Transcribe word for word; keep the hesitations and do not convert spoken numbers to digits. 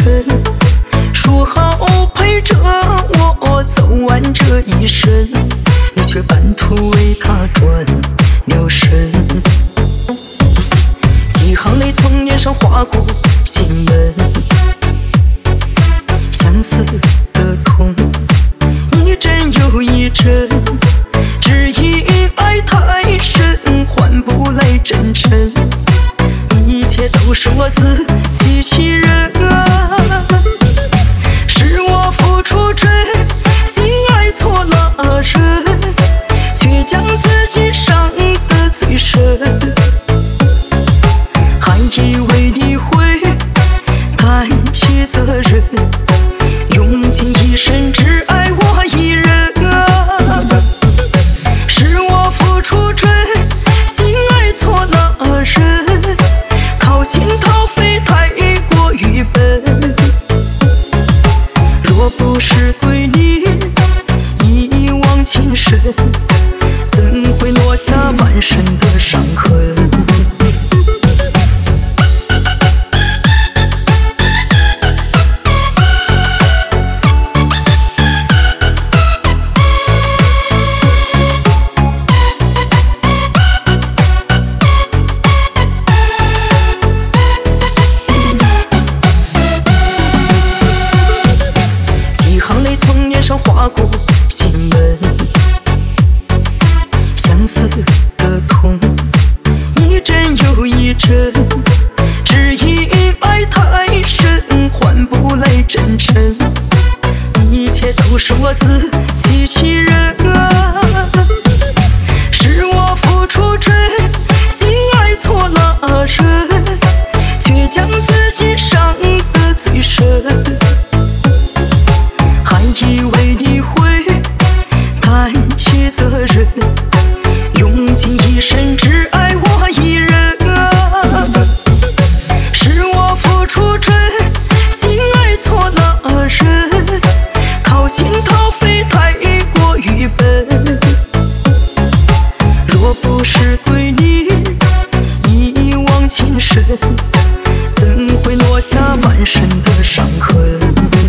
程，说好陪着我走完这一生，你却半途为他转了身。几行泪从脸上划过心门，相思的痛一阵又一阵，只因爱太深，换不来真诚。一切都是我自欺欺人啊，是我付出真，心爱错了人，却将自己伤得最深。还以为你会担起责任，用尽一生只爱我一人啊，是我付出真，心爱错了人，掏心掏肺太过于笨。若不是对你一往情深，怎会落下满身的伤痕？从脸上划过心门，相思的痛一阵又一阵，只因爱太深，换不来真诚。一切都是我自欺欺人啊，是我付出真，心爱错了人，却将自己伤得最深。以为你会担起责任，用尽一生只爱我一人啊，是我付出真，心爱错了人，掏心掏肺太过于笨。若不是对你一往情深，怎会落下满身的伤痕？